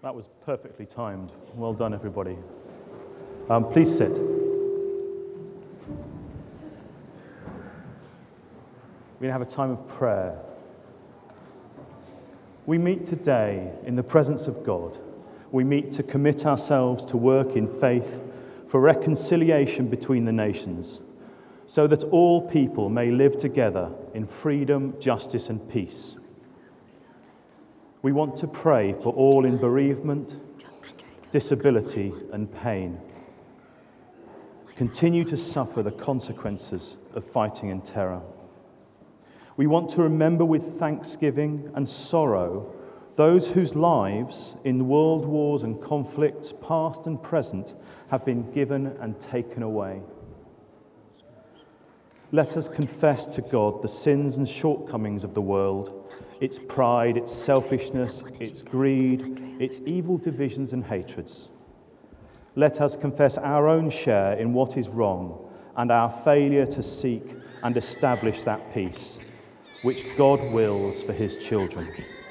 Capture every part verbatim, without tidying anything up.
That was perfectly timed. Well done, everybody. Um, please sit. We're going to have a time of prayer. We meet today in the presence of God. We meet to commit ourselves to work in faith for reconciliation between the nations, so that all people may live together in freedom, justice, and peace. We want to pray for all in bereavement, disability, and pain. Continue to suffer the consequences of fighting and terror. We want to remember with thanksgiving and sorrow those whose lives in world wars and conflicts, past and present, have been given and taken away. Let us confess to God the sins and shortcomings of the world, its pride, its selfishness, its greed, its evil divisions and hatreds. Let us confess our own share in what is wrong and our failure to seek and establish that peace, which God wills for his children.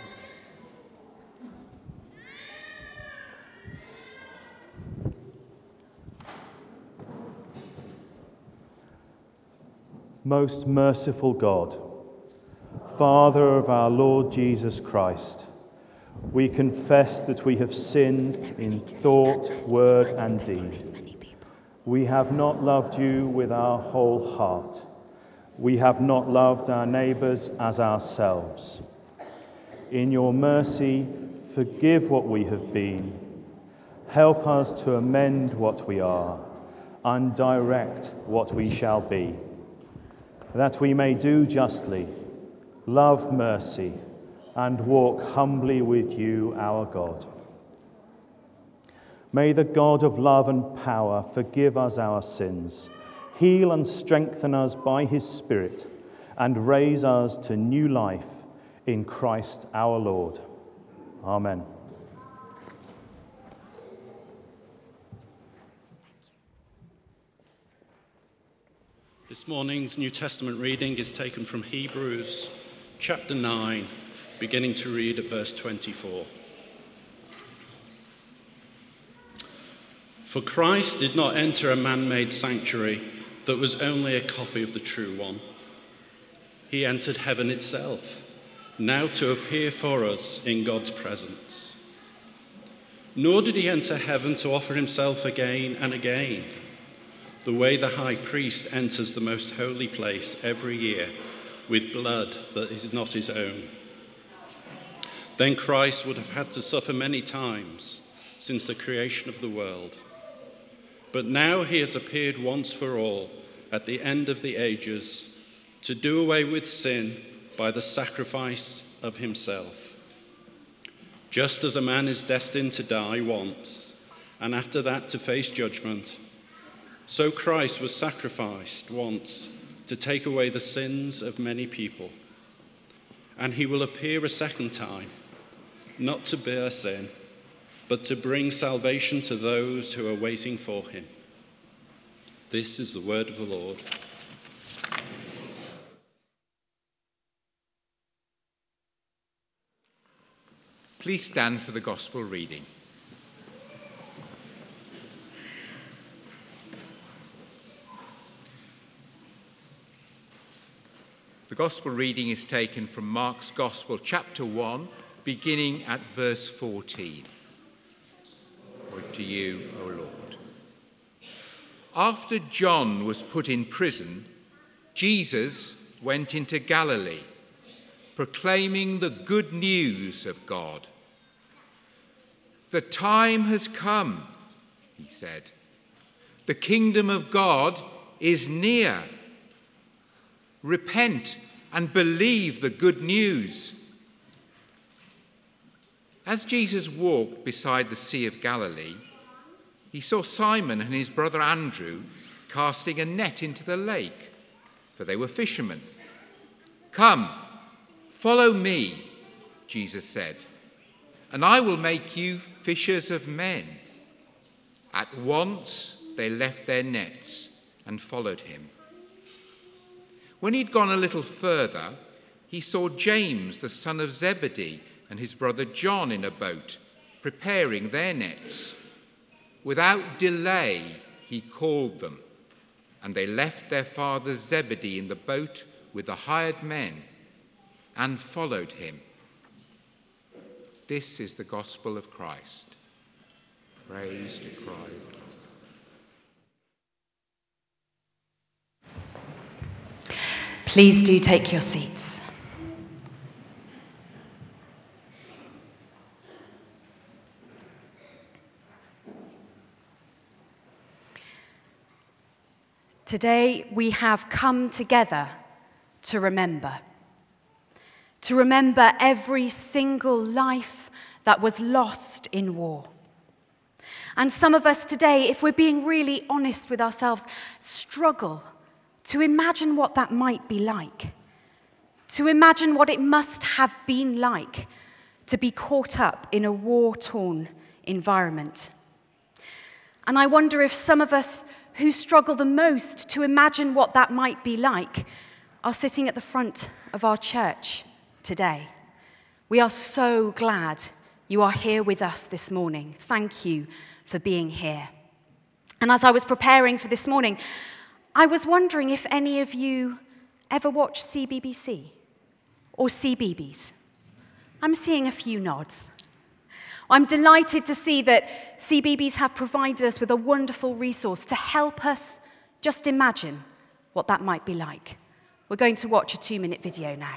Most merciful God, Father of our Lord Jesus Christ, we confess that we have sinned in thought, word, and deed. We have not loved you with our whole heart. We have not loved our neighbours as ourselves. In your mercy, forgive what we have been. Help us to amend what we are and direct what we shall be, that we may do justly, love mercy, and walk humbly with you, our God. May the God of love and power forgive us our sins, heal and strengthen us by his Spirit, and raise us to new life in Christ our Lord. Amen. This morning's New Testament reading is taken from Hebrews chapter nine, beginning to read at verse twenty-four. For Christ did not enter a man-made sanctuary that was only a copy of the true one. He entered heaven itself, now to appear for us in God's presence. Nor did he enter heaven to offer himself again and again, the way the high priest enters the most holy place every year with blood that is not his own. Then Christ would have had to suffer many times since the creation of the world. But now he has appeared once for all at the end of the ages to do away with sin by the sacrifice of himself. Just as a man is destined to die once, and after that to face judgment, so Christ was sacrificed once to take away the sins of many people. And he will appear a second time, not to bear sin, but to bring salvation to those who are waiting for him. This is the word of the Lord. Please stand for the gospel reading. The gospel reading is taken from Mark's Gospel, chapter one, beginning at verse fourteen. Glory to you, O Lord. After John was put in prison, Jesus went into Galilee, proclaiming the good news of God. The time has come, he said. The kingdom of God is near. Repent and believe the good news. As Jesus walked beside the Sea of Galilee, he saw Simon and his brother Andrew casting a net into the lake, for they were fishermen. Come, follow me, Jesus said, and I will make you fishers of men. At once they left their nets and followed him. When he'd gone a little further, he saw James, the son of Zebedee, and his brother John in a boat, preparing their nets. Without delay, he called them, and they left their father Zebedee in the boat with the hired men and followed him. This is the gospel of Christ. Praise to Christ. Please do take your seats. Today we have come together to remember. To remember every single life that was lost in war. And some of us today, if we're being really honest with ourselves, struggle to imagine what that might be like. To imagine what it must have been like to be caught up in a war-torn environment. And I wonder if some of us who struggle the most to imagine what that might be like are sitting at the front of our church today. We are so glad you are here with us this morning. Thank you for being here. And as I was preparing for this morning, I was wondering if any of you ever watch C B B C or C B B S. I'm seeing a few nods. I'm delighted to see that C B B S have provided us with a wonderful resource to help us just imagine what that might be like. We're going to watch a two-minute video now.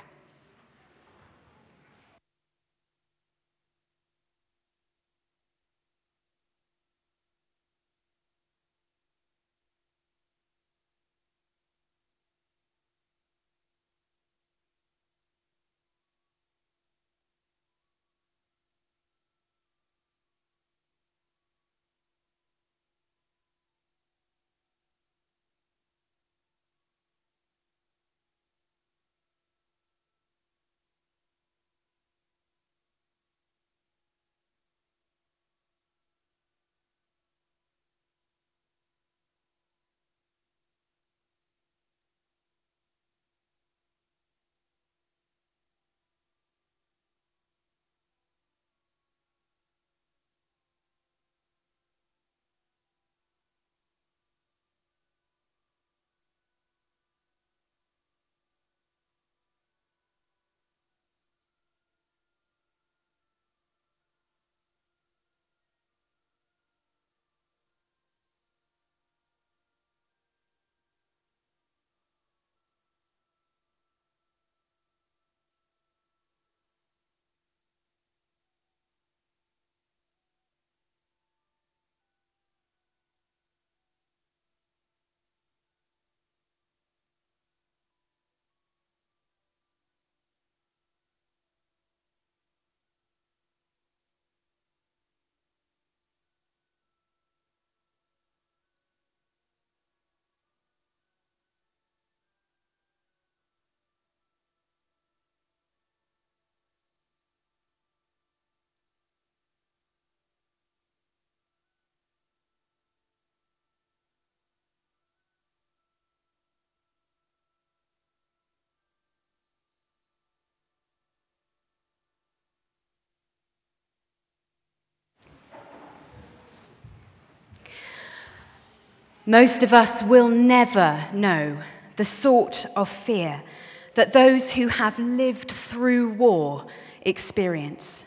Most of us will never know the sort of fear that those who have lived through war experience.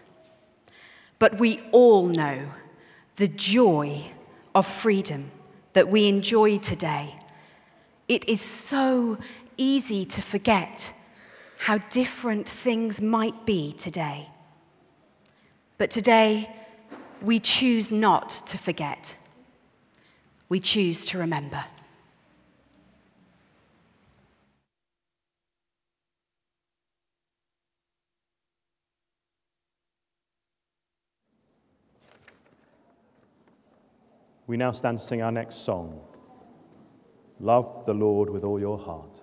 But we all know the joy of freedom that we enjoy today. It is so easy to forget how different things might be today. But today, we choose not to forget. We choose to remember. We now stand to sing our next song, Love the Lord with All Your Heart.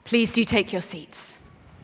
Please do take your seats.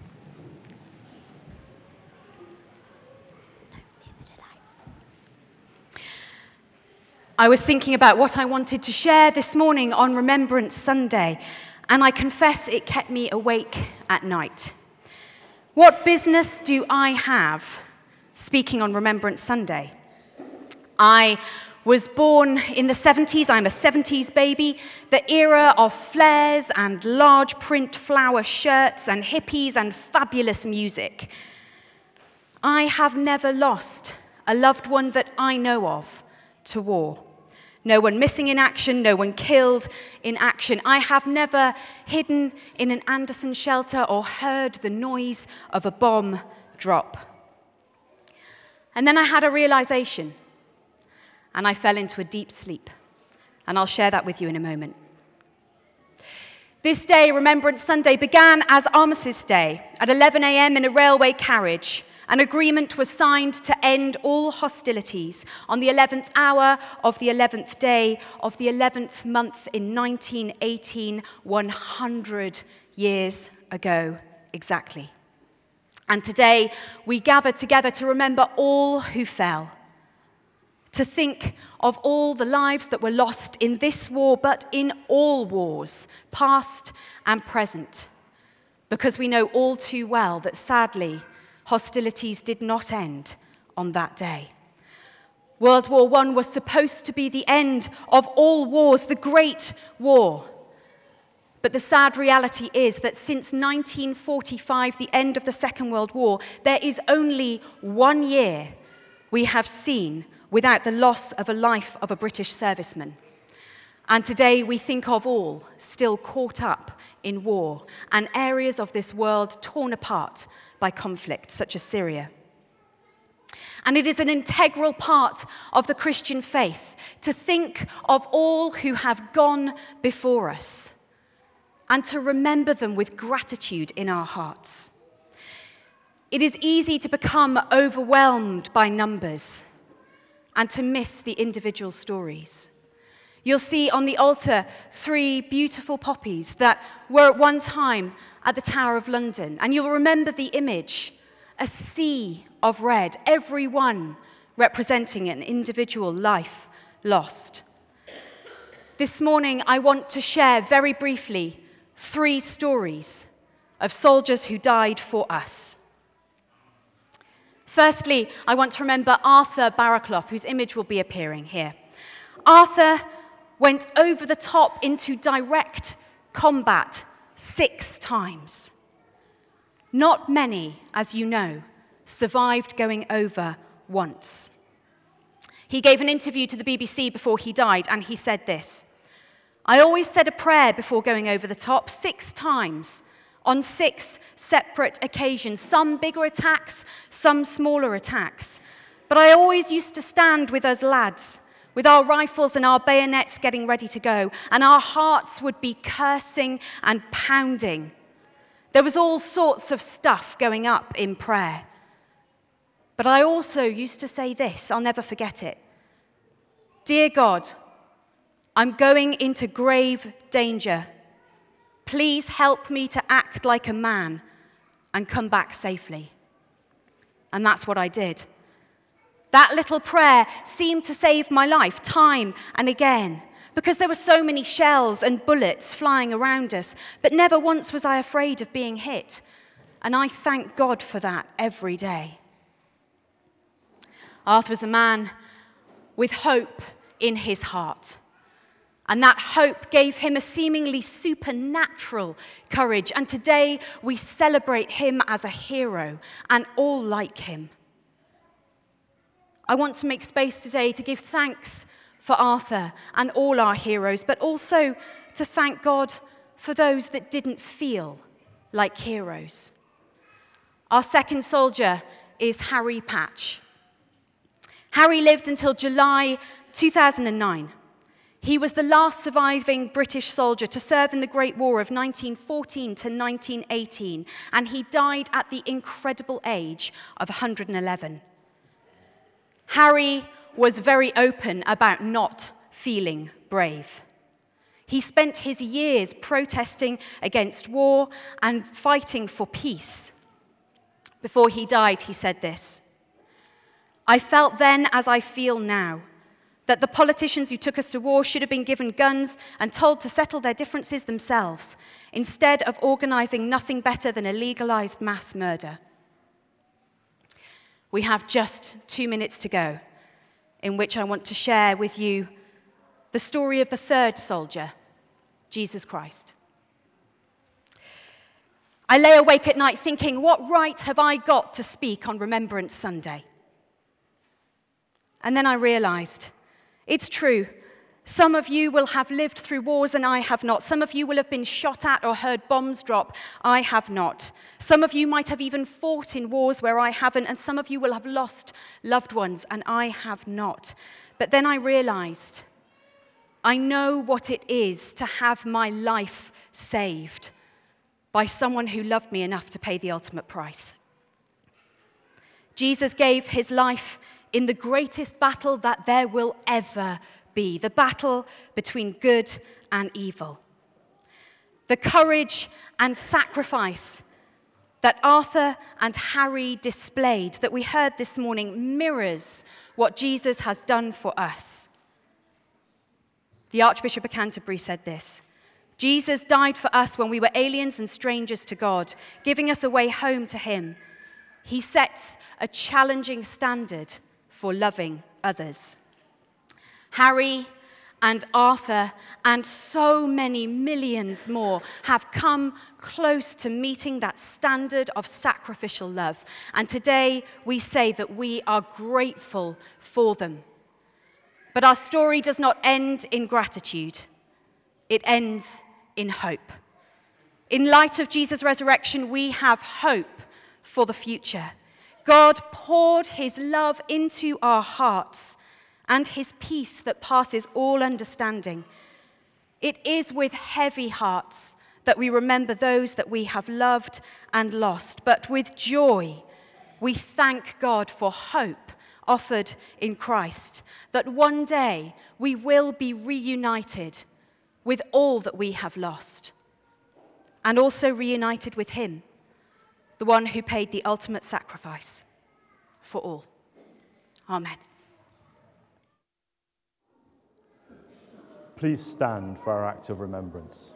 I was thinking about what I wanted to share this morning on Remembrance Sunday, and I confess it kept me awake at night. What business do I have speaking on Remembrance Sunday? I was born in the seventies. I'm a seventies baby, the era of flares and large print flower shirts and hippies and fabulous music. I have never lost a loved one that I know of to war. No one missing in action, no one killed in action. I have never hidden in an Anderson shelter or heard the noise of a bomb drop. And then I had a realization, and I fell into a deep sleep. And I'll share that with you in a moment. This day, Remembrance Sunday, began as Armistice Day at eleven a.m. in a railway carriage. An agreement was signed to end all hostilities on the eleventh hour of the eleventh day of the eleventh month in nineteen eighteen, one hundred years ago exactly. And today we gather together to remember all who fell, to think of all the lives that were lost in this war, but in all wars, past and present, because we know all too well that sadly, hostilities did not end on that day. World War One was supposed to be the end of all wars, the Great War. But the sad reality is that since nineteen forty-five, the end of the Second World War, there is only one year we have seen without the loss of a life of a British serviceman. And today we think of all still caught up in war and areas of this world torn apart by conflict, such as Syria. And it is an integral part of the Christian faith to think of all who have gone before us and to remember them with gratitude in our hearts. It is easy to become overwhelmed by numbers and to miss the individual stories. You'll see on the altar three beautiful poppies that were at one time at the Tower of London. And you'll remember the image, a sea of red, every one representing an individual life lost. This morning, I want to share very briefly three stories of soldiers who died for us. Firstly, I want to remember Arthur Barraclough, whose image will be appearing here. Arthur went over the top into direct combat six times. Not many, as you know, survived going over once. He gave an interview to the B B C before he died, and he said this: "I always said a prayer before going over the top six times, on six separate occasions, some bigger attacks, some smaller attacks. But I always used to stand with us lads, with our rifles and our bayonets getting ready to go, and our hearts would be cursing and pounding. There was all sorts of stuff going up in prayer. But I also used to say this, I'll never forget it. Dear God, I'm going into grave danger. Please help me to act like a man and come back safely." And that's what I did. That little prayer seemed to save my life time and again, because there were so many shells and bullets flying around us, but never once was I afraid of being hit. And I thank God for that every day. Arthur was a man with hope in his heart. And that hope gave him a seemingly supernatural courage. And today we celebrate him as a hero and all like him. I want to make space today to give thanks for Arthur and all our heroes, but also to thank God for those that didn't feel like heroes. Our second soldier is Harry Patch. Harry lived until July two thousand nine. He was the last surviving British soldier to serve in the Great War of nineteen fourteen to nineteen eighteen, and he died at the incredible age of one hundred eleven. Harry was very open about not feeling brave. He spent his years protesting against war and fighting for peace. Before he died, he said this: "I felt then, as I feel now, that the politicians who took us to war should have been given guns and told to settle their differences themselves, instead of organizing nothing better than a legalized mass murder." We have just two minutes to go, in which I want to share with you the story of the third soldier, Jesus Christ. I lay awake at night thinking, what right have I got to speak on Remembrance Sunday? And then I realized, it's true. Some of you will have lived through wars and I have not. Some of you will have been shot at or heard bombs drop. I have not. Some of you might have even fought in wars where I haven't, and some of you will have lost loved ones and I have not. But then I realized, I know what it is to have my life saved by someone who loved me enough to pay the ultimate price. Jesus gave his life in the greatest battle that there will ever be, the battle between good and evil. The courage and sacrifice that Arthur and Harry displayed, that we heard this morning, mirrors what Jesus has done for us. The Archbishop of Canterbury said this: "Jesus died for us when we were aliens and strangers to God, giving us a way home to him. He sets a challenging standard for loving others." Harry and Arthur and so many millions more have come close to meeting that standard of sacrificial love. And today we say that we are grateful for them. But our story does not end in gratitude. It ends in hope. In light of Jesus' resurrection, we have hope for the future. God poured his love into our hearts and his peace that passes all understanding. It is with heavy hearts that we remember those that we have loved and lost, but with joy we thank God for hope offered in Christ, that one day we will be reunited with all that we have lost, and also reunited with him, the one who paid the ultimate sacrifice for all. Amen. Please stand for our act of remembrance.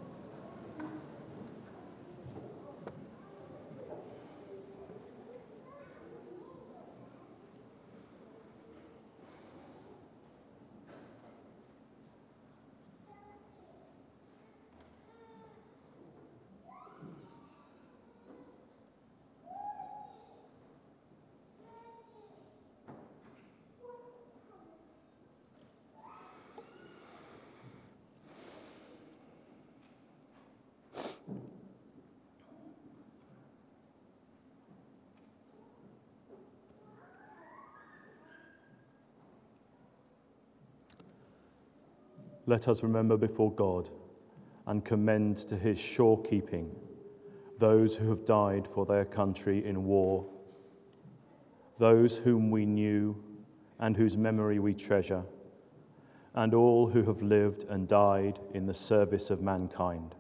Let us remember before God and commend to his sure keeping those who have died for their country in war, those whom we knew and whose memory we treasure, and all who have lived and died in the service of mankind.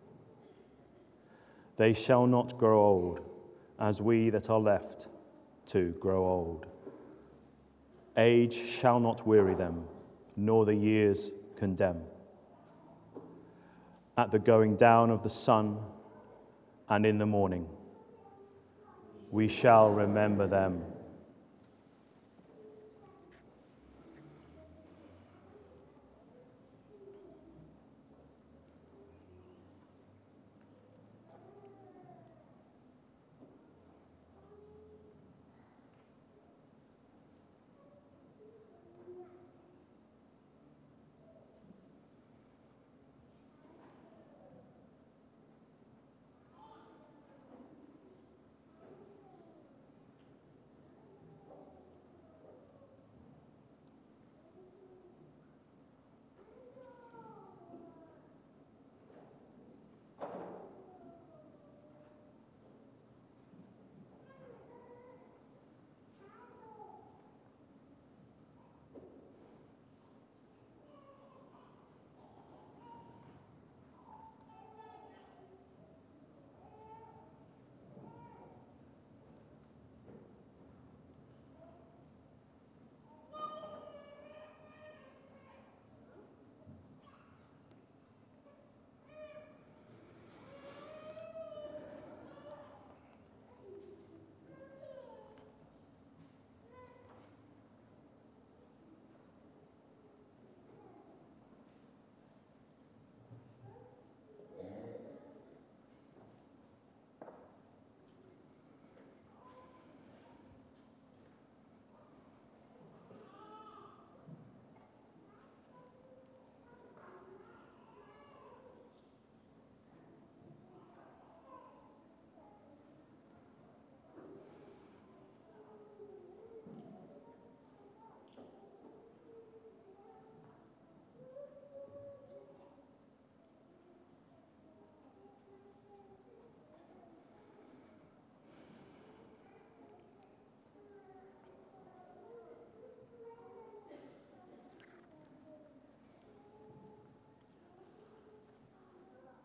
They shall not grow old, as we that are left to grow old. Age shall not weary them, nor the years condemn. At the going down of the sun and in the morning, we shall remember them.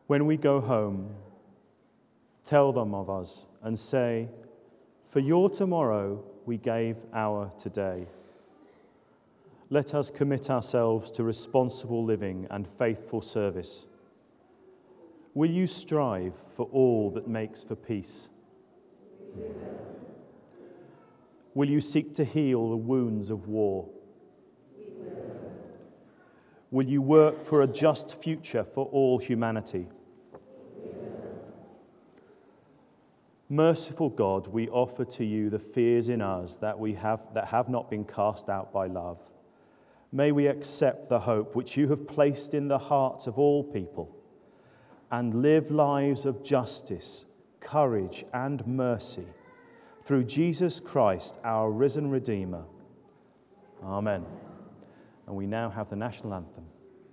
When we go home, tell them of us and say, for your tomorrow we gave our today. Let us commit ourselves to responsible living and faithful service. Will you strive for all that makes for peace? Amen. Will you seek to heal the wounds of war? Amen. Will you work for a just future for all humanity? Amen. Merciful God, we offer to you the fears in us that we have that have not been cast out by love. May we accept the hope which you have placed in the hearts of all people and live lives of justice, courage, and mercy through Jesus Christ, our risen Redeemer. Amen. And we now have the national anthem.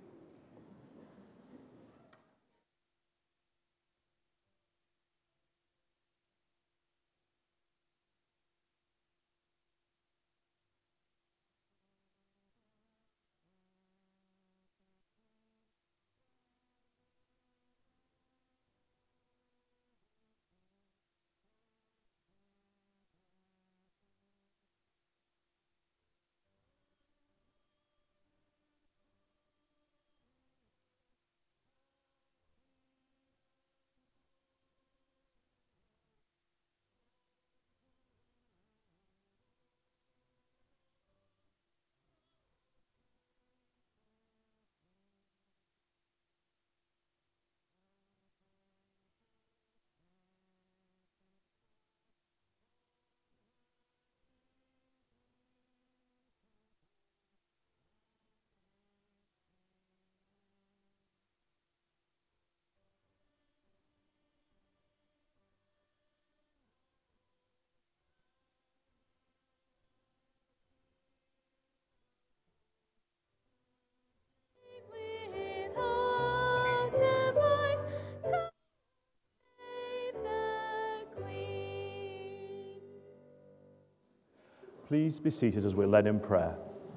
Please be seated as we're led in prayer.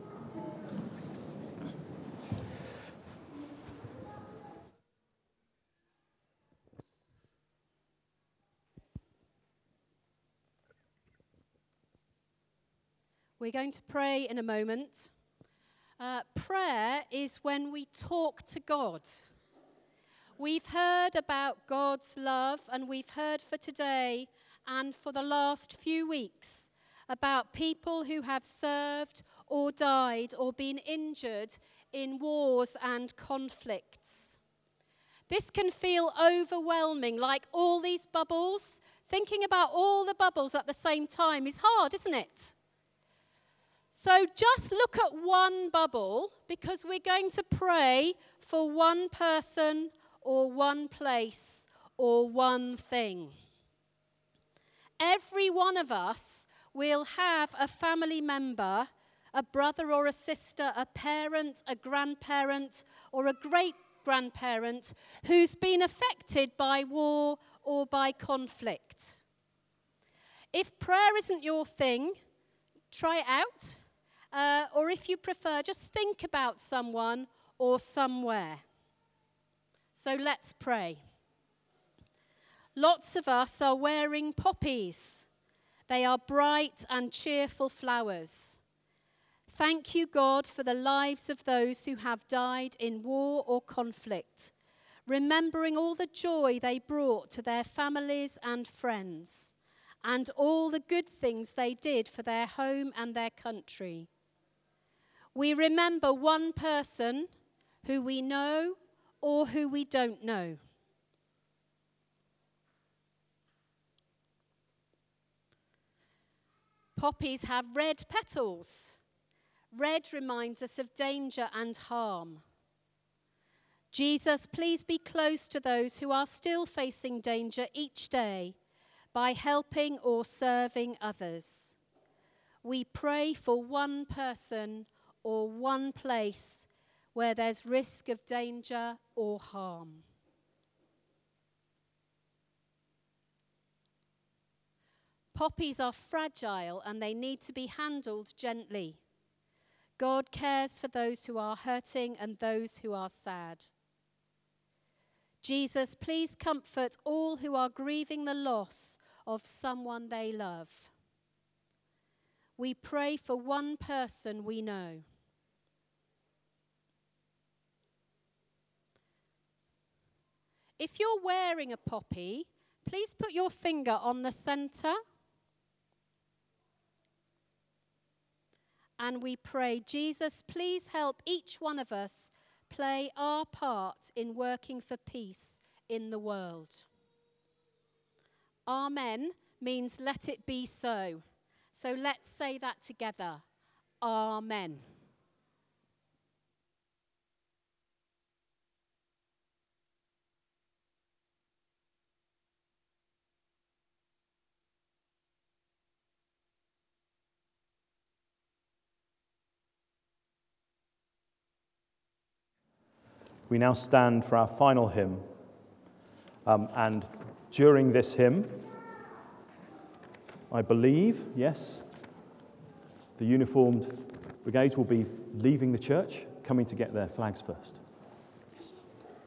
We're going to pray in a moment. Uh, prayer is when we talk to God. We've heard about God's love, and we've heard for today and for the last few weeks about people who have served or died or been injured in wars and conflicts. This can feel overwhelming, like all these bubbles. Thinking about all the bubbles at the same time is hard, isn't it? So just look at one bubble, because we're going to pray for one person or one place or one thing. Every one of us will have a family member, a brother or a sister, a parent, a grandparent, or a great-grandparent who's been affected by war or by conflict. If prayer isn't your thing, try it out. Uh, or if you prefer, just think about someone or somewhere. So let's pray. Lots of us are wearing poppies. They are bright and cheerful flowers. Thank you, God, for the lives of those who have died in war or conflict, remembering all the joy they brought to their families and friends, and all the good things they did for their home and their country. We remember one person who we know or who we don't know. Poppies have red petals. Red reminds us of danger and harm. Jesus, please be close to those who are still facing danger each day by helping or serving others. We pray for one person or one place where there's risk of danger or harm. Poppies are fragile and they need to be handled gently. God cares for those who are hurting and those who are sad. Jesus, please comfort all who are grieving the loss of someone they love. We pray for one person we know. If you're wearing a poppy, please put your finger on the center. And we pray, Jesus, please help each one of us play our part in working for peace in the world. Amen means let it be so. So let's say that together. Amen. We now stand for our final hymn. Um, and during this hymn, I believe, yes, the uniformed brigades will be leaving the church, coming to get their flags first. Yes.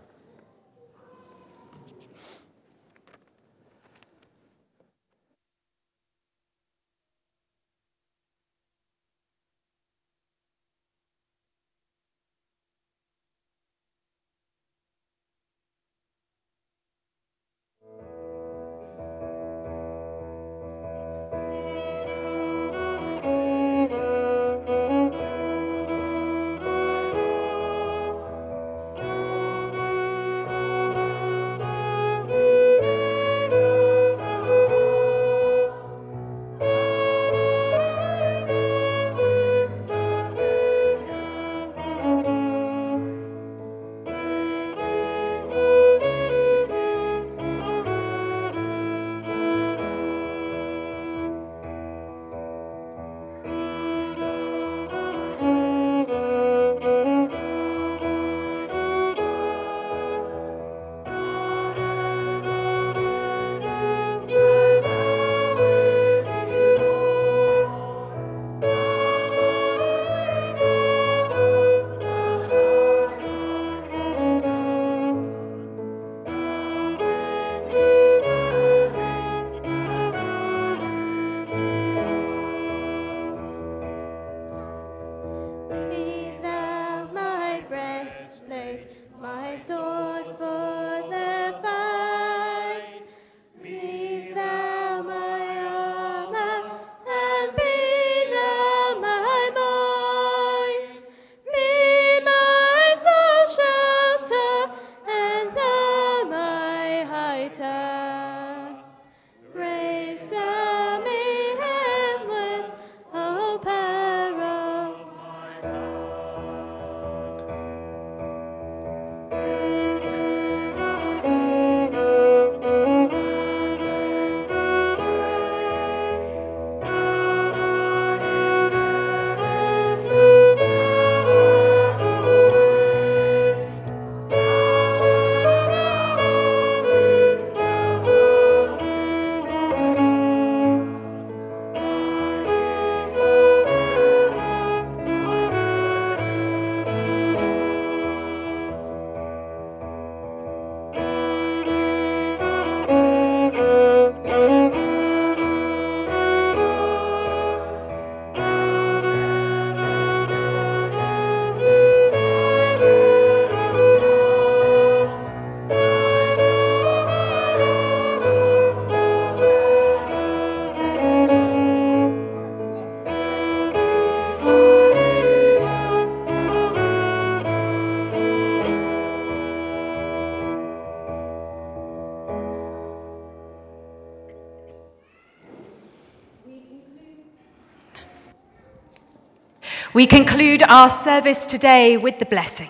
We conclude our service today with the blessing.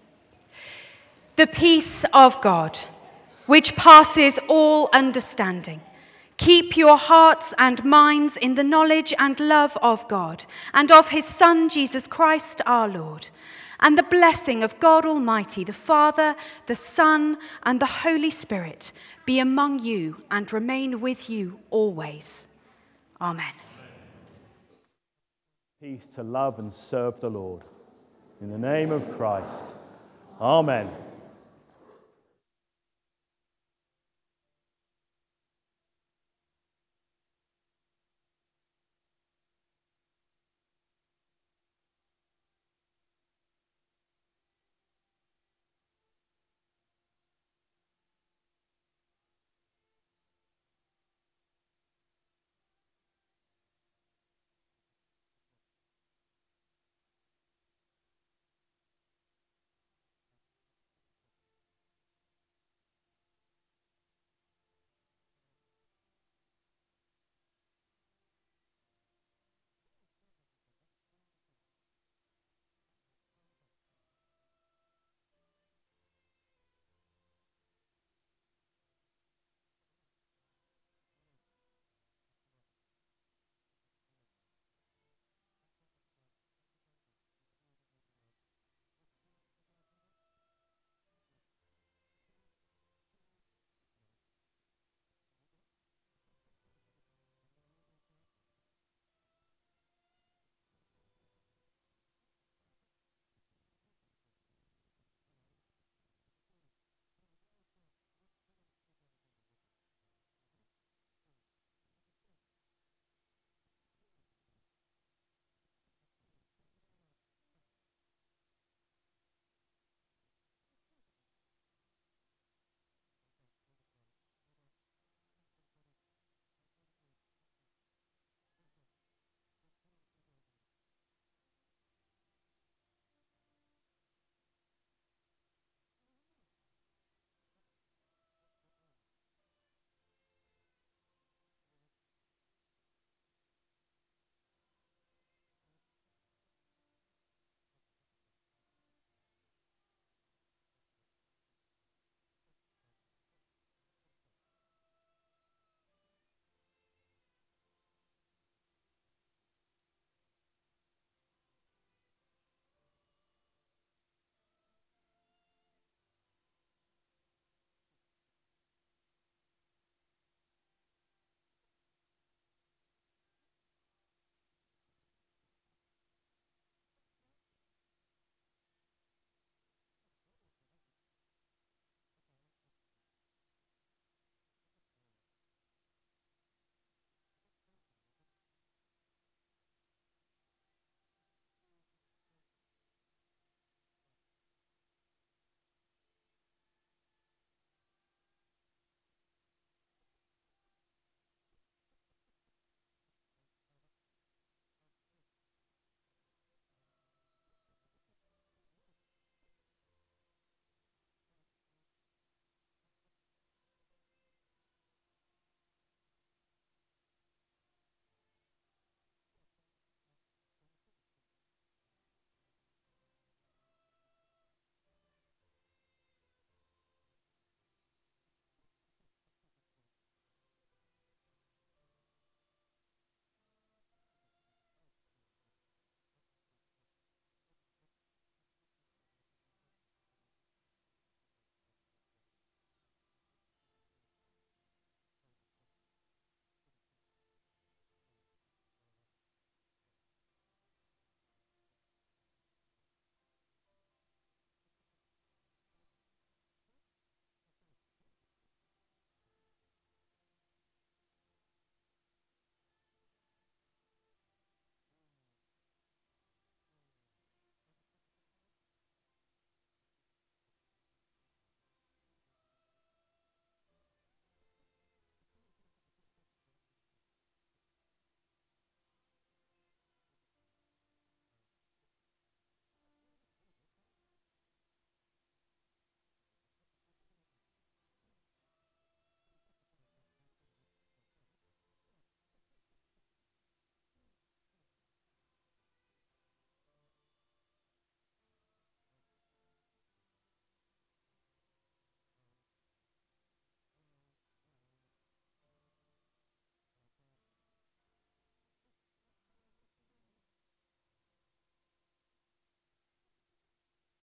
The peace of God, which passes all understanding, keep your hearts and minds in the knowledge and love of God and of his Son, Jesus Christ our Lord. And the blessing of God Almighty, the Father, the Son, and the Holy Spirit be among you and remain with you always. Amen. Peace to love and serve the Lord. In the name of Christ. Amen.